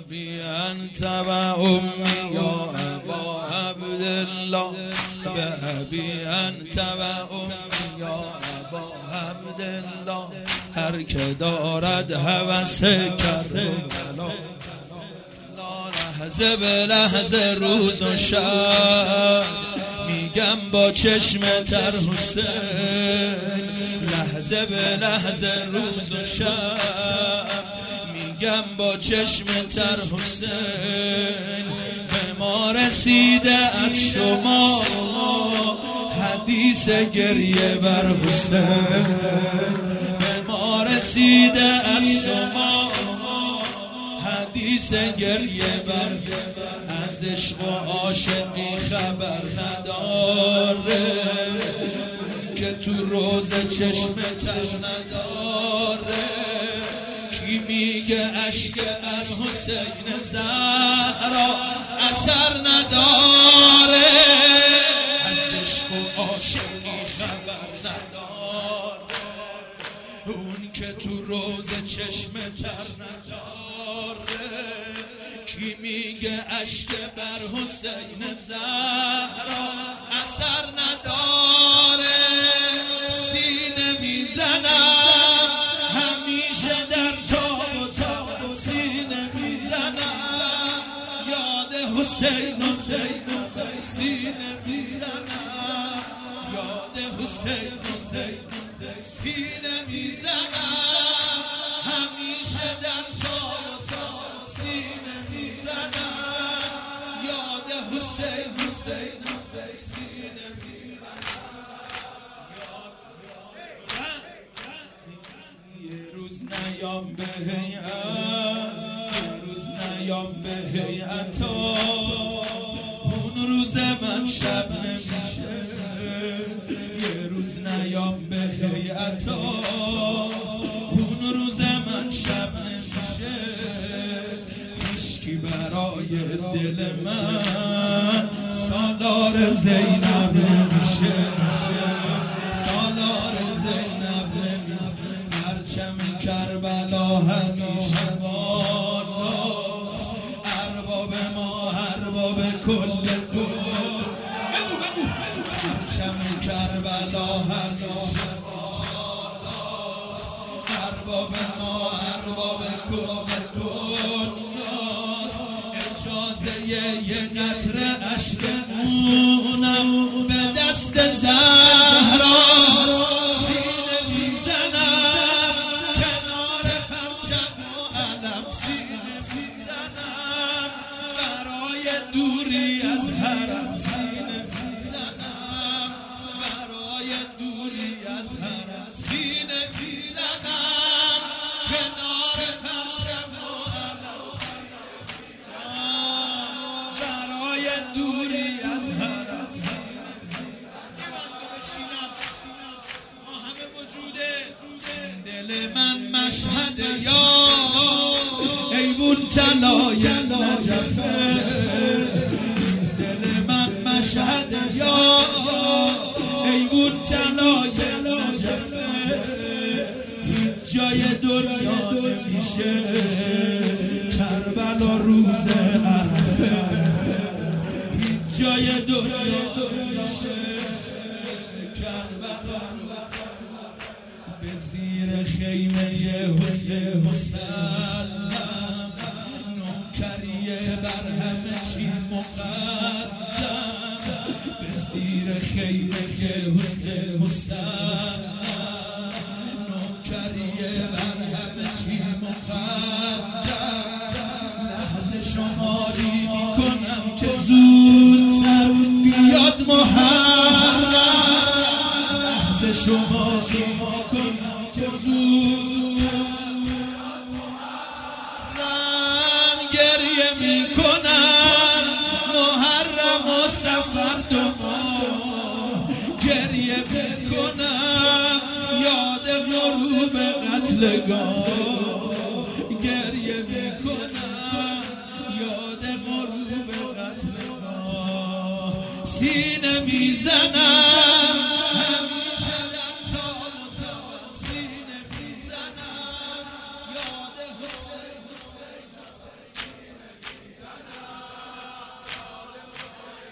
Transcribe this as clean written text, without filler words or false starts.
أبي أنت وأمي يا أبا عبد الله بأبي أنت وأمي يا أبا عبد الله هر که دارد هوس کربلا لحظه به لحظه روز و شب میگم با چشم تر حسین لحظه به لحظه روز و شب میگم با چشم تر حسین به ما رسیده از شما حدیث گریه بر حسین به ما رسیده از شما حدیث گریه بر از عشق و عاشقی خبر نداره که تو روز چشم تر نداره کی میگه اشک بر حسین زهرا اثر نداره از عشق و عاشقی خبر نداره اون که تو روز چشم تر نداره کی میگه اشک بر حسین زهرا اثر نداره سینه میزنم همیشه در تاب و تاب سینه میزنم یاد حسین سینه میزنم یاد حسین سینه میزنم همیشه در تاب و تاب سینه میزنم یاد حسین سینه میزنم یه روز نیام به هیئت یه روز نیام به هیئت اون روز من شب نمیشه یه روز نیام به هیئت اون روز من شب نمیشه هیچکی برای دل من سالار زینب نمیشه سالار زینب نمیشه پرچم کربلا همیشه بالاست ارباب ما ارباب کل پرچم کربلا همیشه بالاست ارباب ما ارباب کل دنیاست اجازه یه قطره اشک اونم به دست زهرا سینه میزنم کنار پرچم و علم سینه میزنم برای دوری از حرم سینه میزنم برای دوری از حرم سینه میزنم کنار پرچم و علم برای دوری از حرم یه بندو بشینم ما همه وجوده دل من مشهد یا ایوون طلای نجفه دل من مشهد یا ایوون طلای نجفه هیچ جای دنیا نمیشه کربلا روز عرفه هیچ جای دنیا نمیشه کربلا به زیر خیمه حسین مسلم نوکریه بر همه چی مقدم به زیر خیمه حسین مسلم نوکریه بر همه چی مقدم لحظه شماری میکنم که زودتر بیاد محرم لحظه شماری میکنم که زودتر گریه میکنم محرم و سفر دو ماه گریه میکنم یاد غروب قتلگاه گریه میکنم یاد غروب قتلگاه سینه میزنم